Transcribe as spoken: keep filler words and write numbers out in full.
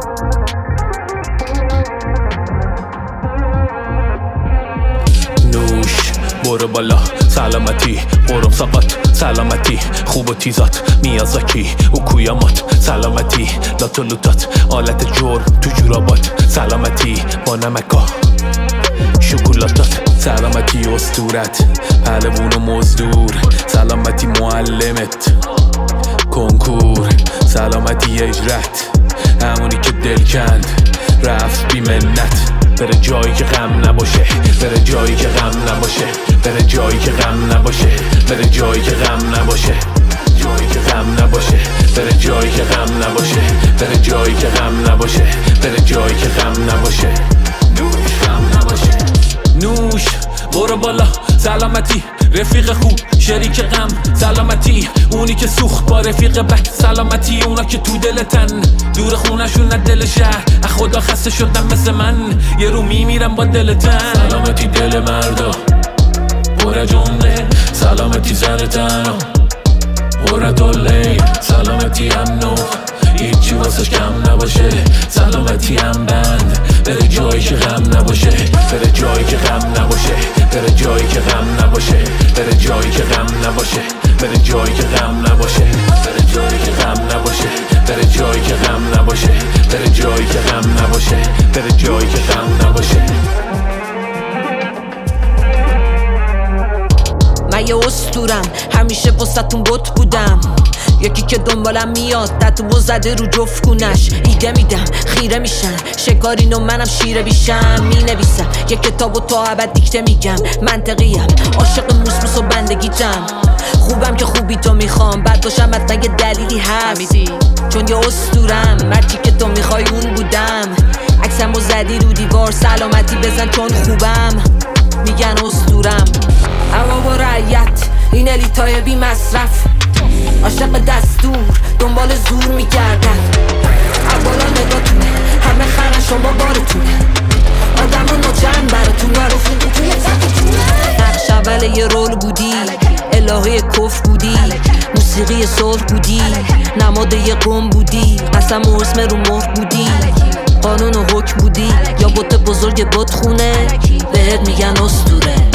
نوش برو بالا سلامتی قرم ساقات سلامتی خوب و تیزات میازاکی و کویامات سلامتی لاتو لوتات آلت جرم تو جورابات سلامتی با نمکا شکلاتات سلامتی استورت پهلوون و مزدور سلامتی معلمت کنکور سلامتی اجرت همونی که دل کند رفت بی منت بره جایی که غم نباشه بره جایی که غم نباشه بره جایی که غم نباشه بره جایی که غم نباشه جایی که غم نباشه بره جایی که غم نباشه بره جایی که غم نباشه بره جایی که غم نباشه نوش غم نباشه نوش برو بالا سلامتی رفیق خوب شریک غم سلامتی اونی که سوخت با رفیق بد سلامتی اونا که تو دلتن دور خونشون نه دل شهر از خدا خسته شدن مثل من یه رو میمیرم با دلتن سلامتی دل مردا پر جمله سلامتی سر تنها پر دوله سلامتی امنو هیچی واسش کم نباشه سلامتی هم بند بره جایی که غم نباشه بره جایی که غم نباشه بره جایی که غم نباشه بره جایی که غم نباشه بره جایی که غم نباشه بره جایی که غم نباشه بره جایی که غم نباشه بره جایی که غم نباشه بره جایی که غم نباشه من یه اسطورم همیشه واسه‌تون بت بودم یکی که دنبالم میاد تتو زده رو جفت کونش ایده میدم خیره میشن شکارین و منم شیره بیشم مینویسم یه کتاب و تا ابد دیکته میگم منطقیم عاشق موسموس و بندگیتم خوبم که خوبی تو میخوام بعد باشم حتما یه دلیلی هست چون یه اسطورم مرچی که تو میخوای اون بودم عکسمو زدی رو دیوار سلامتی بزن چون خوبم میگن اسطورم اما با رعیت این الیتای بی مصرف عاشق دستور دنبال زور میگردن اولا نگاتونه همه خرن شما بارتونه آدم و نوچن براتون و رفیقی توی زفتونه نقش اول یه رول بودی الهه کف بودی موسیقی صلح بودی نماد یه قوم بودی قسم و اسم رو مهر بودی قانون و حکم بودی یا بوت بزرگ بوت خونه بهت میگن اسطوره